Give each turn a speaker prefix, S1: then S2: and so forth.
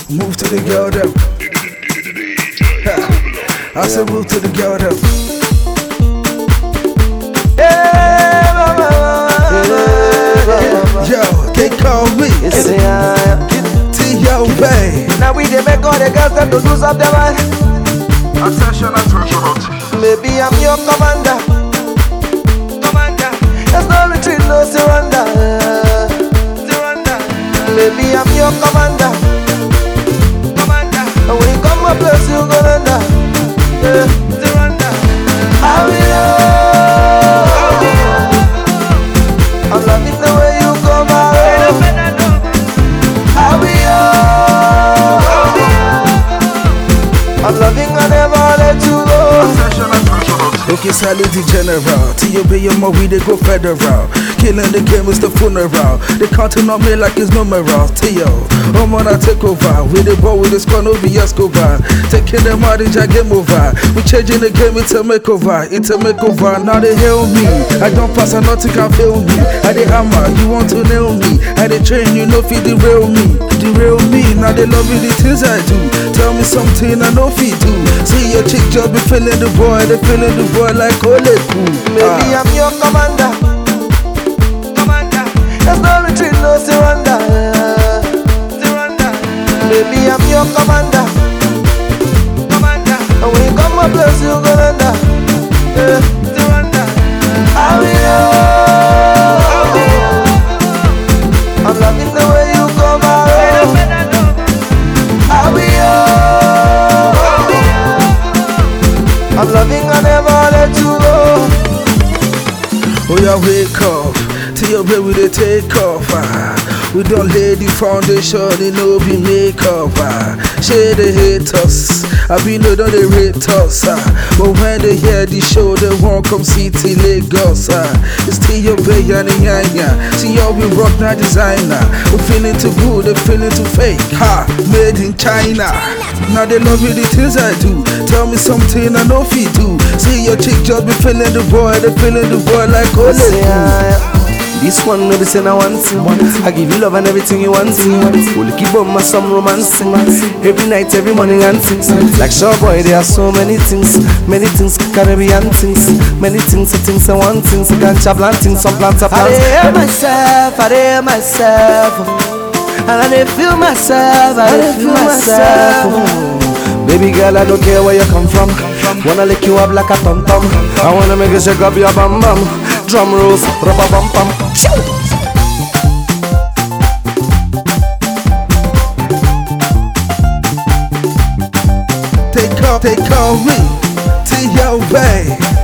S1: Move to the girl them. I said move to the girl them. Yo, they call me T.O.B.
S2: Now we dey make all the girls them to lose up their mind.
S1: Attention, attention.
S2: Maybe I'm your commander. There's no retreat, no surrender. Maybe I'm your commander. And when you come my place, you go under. I will. I'm loving the way you come around. I will. I'm loving I never let you go.
S1: Okay, salute the general. T.O.B. your mom, we they go federal. Killing the game is the funeral. They counting on me like it's numeral. T.O. I'm on a takeover. With the ball with the squad, no be Escobar. Taking them out, it's a game over. We changing the game, it's a makeover. It's a makeover. Now they hail me. I don't pass and nothing can fail me. I they hammer, you want to nail me. I they train, you know, feed derail me. Derail me, now they love me the things I do. Tell me something I know feed do. See your chick just be feeling the boy, they feeling the boy like holy cool.
S2: Maybe I'm your commander. There's no retreat, no surrender. Maybe I'm your commander. And when you come my place, you go under. I will. I'm loving the way you come around. I will. I'm loving I never let you go.
S1: Oh yeah, wake up. T.O.B. we dey take off. We don't lay the foundation, it no be makeup. Shey they hate us, I be no don't they rate us. But when they hear the show, they won't come see till Lagos. It's T.O.B. and Yanya. See how we rock now designer. We feeling too good, they feeling too fake. Made in China. Now they love me the things I do. Tell me something I know if you do. See your chick just be feeling the boy, they feeling the boy like holy cool.
S2: This one no be say I want to. I give you love and everything you want to. Only keep on my some romance. Every night, every morning and things. Like sure boy, there are so many things. Many things, Caribbean things. Many things I want things. I can't chop things, some plants are plants. I hear myself. And I feel myself, I feel myself. Baby girl, I don't care where you come from. Wanna lick you up like a tom-tom. I wanna make you shake up your bam-bam. Drum rolls, rubber bum bum.
S1: They call me T.O.B.